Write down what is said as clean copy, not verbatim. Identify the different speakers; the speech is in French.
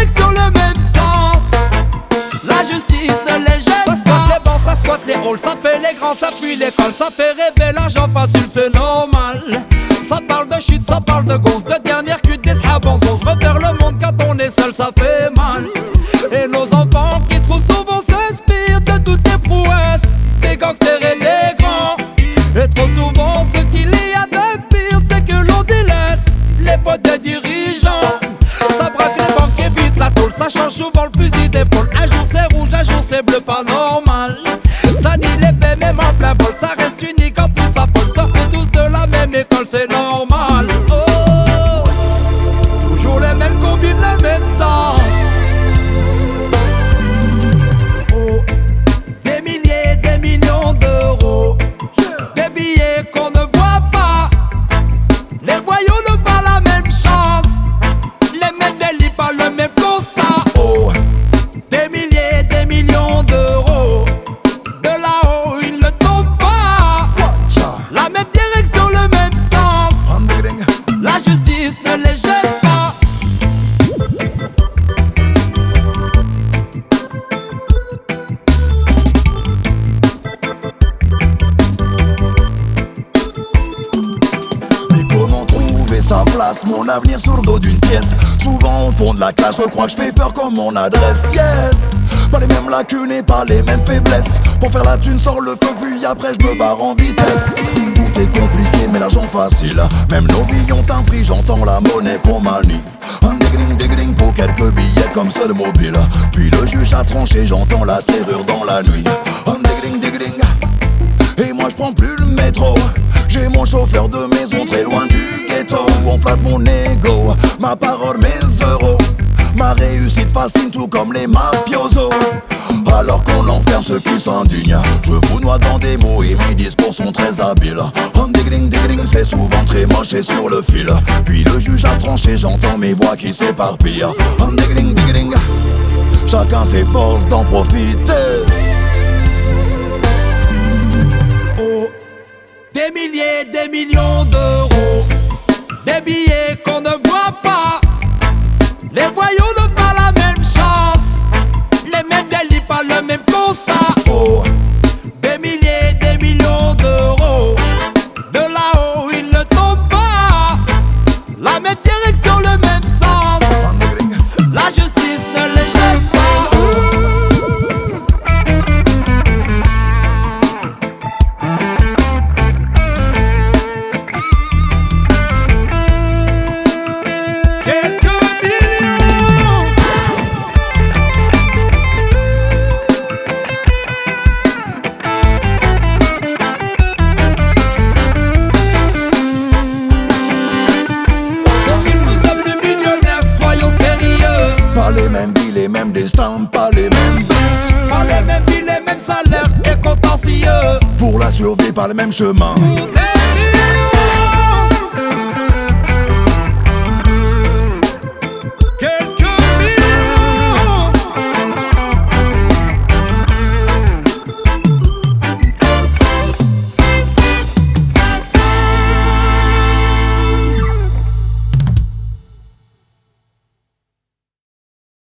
Speaker 1: direction, le même sens. La justice ne les jette pas. Ça squatte les bancs, ça squatte les halls, ça fait les grands, ça fuit l'école, ça fait rêver l'argent facile, c'est normal. Ça parle de shit, ça parle de gonze, de dernière cuite des srabons. On se repère le monde quand on est seul, ça fait mal. Et nos enfants qui trop souvent s'inspirent de toutes les prouesses des gangsters et des grands. Et trop souvent ce qu'il y a de pire, c'est que l'on délaisse les potes des dirigeants. Ça braque les banques et vite la tôle, ça change souvent le fusil d'épaule. Un jour c'est rouge, un jour c'est bleu, pas normal. Ça nie les faits même en plein vol, ça reste unique quand tout s'affole. Sortez tous de la même école, c'est normal. Oh, toujours les mêmes combines, le même sens. Oh, des milliers, des millions d'euros, des billets qu'on ne voit pas. Les voyous n'ont pas la même chance, les mêmes délits, pas le même constat. Oh, des milliers, des millions d'euros, de là-haut ils ne tombent pas. La même direction, le même sens. La justice ne les jette pas.
Speaker 2: Mais comment trouver sa place, mon avenir sur le dos d'une pièce? Souvent au fond de la classe, je crois que je fais peur comme mon adresse. Yes, pas les mêmes lacunes et pas les mêmes faiblesses. Pour faire la thune, sors le feu, puis après je me barre en vitesse. Tout est compliqué mais l'argent facile. Même nos vies ont un prix, j'entends la monnaie qu'on manie. Un dégling pour quelques billets comme seul mobile. Puis le juge a tranché, j'entends la serrure dans la nuit. Un dégling, et moi je prends plus le métro. J'ai mon chauffeur de maison très loin du ghetto. On flatte mon ego, ma parole, mes euros. Ma réussite fascine tout comme les mafiosos. Alors qu'on enferme ceux qui s'indignent, je vous noie dans des mots et mes discours sont très habiles. Un dégling, c'est souvent très moche et sur le fil. Puis le juge a tranché, j'entends mes voix qui s'éparpillent. Un dégling, chacun s'efforce d'en profiter.
Speaker 1: Oh, des milliers, des millions d'euros, des billets qu'on ne voit pas. Les voyous n'ont pas la même chance, les mêmes délits, pas le même constat. Oh, des milliers, des millions d'euros, de là-haut ils ne tombent pas. La même direction, le même sens. La justice ne les jette pas.
Speaker 2: Les mêmes vies, les mêmes destins, pas les mêmes vices.
Speaker 1: Pas les mêmes vies, les mêmes salaires et contentieux.
Speaker 2: Pour la survie, pas le même chemin.
Speaker 1: Pour des millions.